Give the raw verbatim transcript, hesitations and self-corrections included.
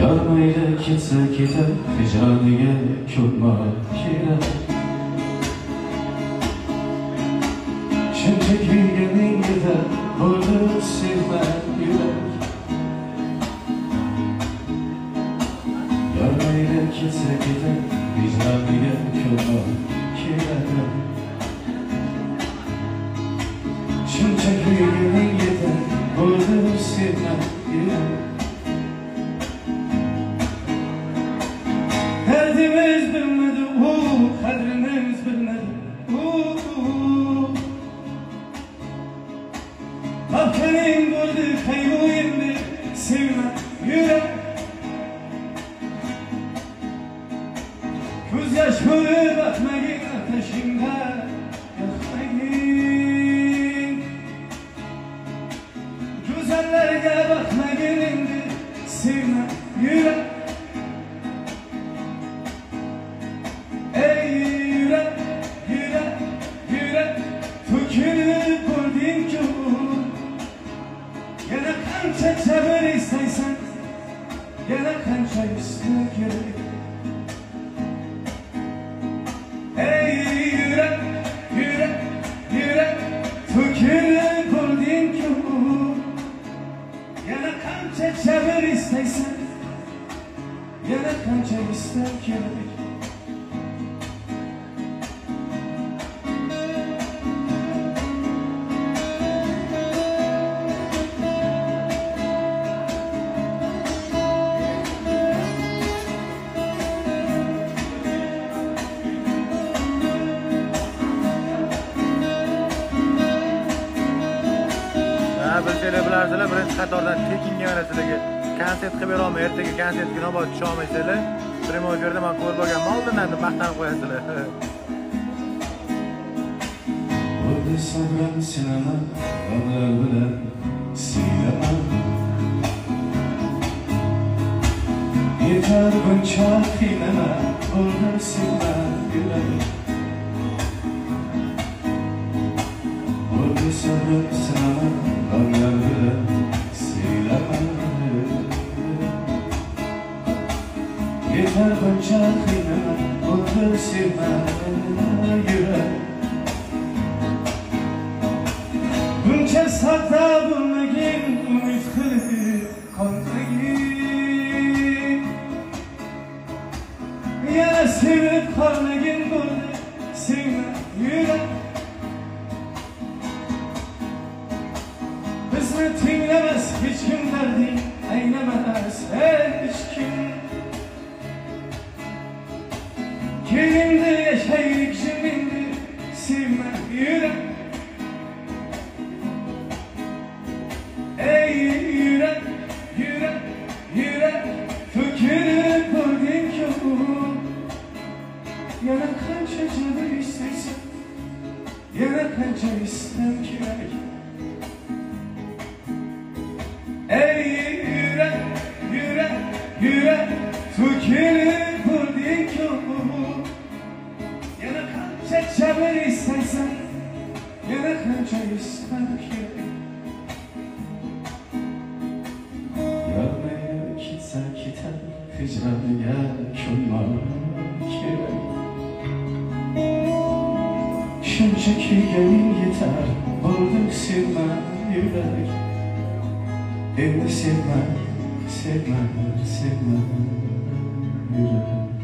Yarmayla ketsa ketar, hijroniga ko'nmak kerak. Shuncha kuyganing yetar, bo'ldi sevmak yurak. Yarmayla ketsa ketar, hijroniga ko'nmak kerak. Shuncha kuyganing yetar, bo'ldi sevmak yurak. Derdimiz bilmedi, uuu, kadrimiz bilmedi, uuu. Afkenin gördü, kaybı yendi, sevme, yürek. Göz yaş görür, bakmayın ateşinde, yakmayın. Güzellerine bakmayın indi, sevme, yürek. Ey yürek, yürek, yürek, tökülüp vurdun ki yana kança çabır isteysen, yana kança istek gerek. Ey yürek, yürek, yürek, tökülüp vurdun ki yana kança çabır isteysen, yana kança istek gerek. Bilsanglar bilarsizlar, birinchi qatordan tekinga mana sizlarga konsert qilib berolmay, ertaga konsertga nobod tusha olmaysizlar. Primoy efirda men ko'rib olganman, oldindan deb maqtanib qo'yasizlar. Bo'ldi sabran sinaman, g'amlar bilan siylaman. Yetar buncha qiynama, bo'ldi sevman yurak. Bo'ldi sabran sinaman, g'amlar bilan siylaman. Yetar buncha qiynama, bo'ldi sevman yurak. Buncha sahta bo'lmagin, umid qilib qolmagin. Yana sevib qolmagin, bo'ldi sevma yurak. Bizni tinglamas hech kim, darding anglamas hech kim. Kelimde yaşayık şimdi, sevme yürek. Ey yürek, yürek, yürek, tökülüp vurdun ki yana kança canı istersen, yana kança istem gerek. Ey yürek, yürek, yürek, tökülüp vurdun ki yana kança çabır istersen, yana kança istem gerek. Yarmaya ketsa ketar, hijroniga ko'nmak kerak. Shuncha kuyganing yetar, bo'ldi sevma yurak. Endi sevma, sevma, sevma yurak.